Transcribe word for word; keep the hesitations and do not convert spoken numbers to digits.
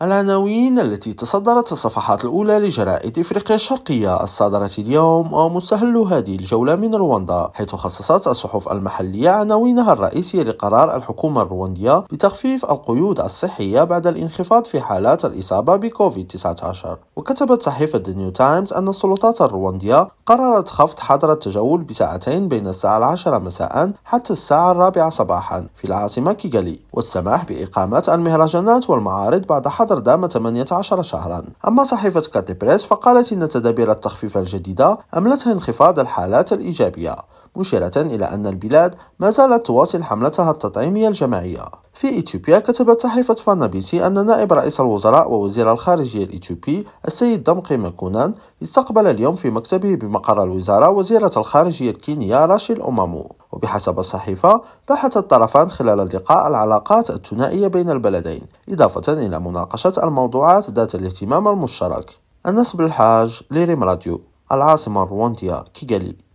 العناوين التي تصدرت الصفحات الأولى لجرائد إفريقيا الشرقية الصادرة اليوم ومستهل هذه الجولة من رواندا، حيث خصصت الصحف المحلية عناوينها الرئيسية لقرار الحكومة الرواندية بتخفيف القيود الصحية بعد الانخفاض في حالات الإصابة بكوفيد تسعة عشر. وكتبت صحيفة The New Times أن السلطات الرواندية قررت خفض حظر التجول بساعتين بين الساعة العاشرة مساء حتى الساعة الرابعة صباحا في العاصمة كيغالي، والسماح بإقامة المهرجانات والمعارض بعد حظر دام ثمانية عشر شهرا. أما صحيفة كاتي بريس فقالت إن تدابير التخفيف الجديدة أملتها انخفاض الحالات الإيجابية، مشيرة إلى أن البلاد ما زالت تواصل حملتها التطعيمية الجماعية. في إثيوبيا كتبت صحيفة فانا بيسي أن نائب رئيس الوزراء ووزير الخارجية الإثيوبي السيد دمقي مكونان استقبل اليوم في مكتبه بمقر الوزارة وزيرة الخارجية الكينية راشيل أومامو. وبحسب الصحيفة بحث الطرفان خلال اللقاء العلاقات الثنائية بين البلدين، إضافة إلى مناقشة الموضوعات ذات الاهتمام المشترك. النسب الحاج لريم راديو، العاصمة الرواندية كيغالي.